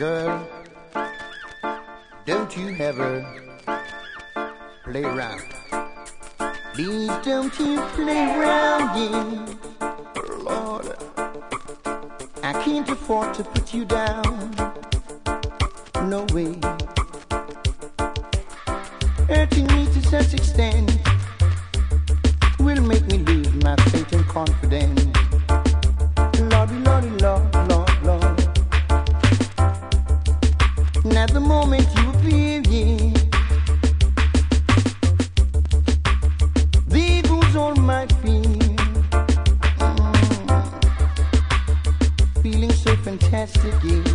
Girl, don't you ever play around. Please don't you play around, yeah. Lord, I can't afford to put you down. No way. Hurting me to such extent will make me lose my faith and confidence. Lordy, Lordy, Lord, Lord, Lord. And at the moment you appear, yeah, there goes all my fear. Feeling so fantastic, yeah.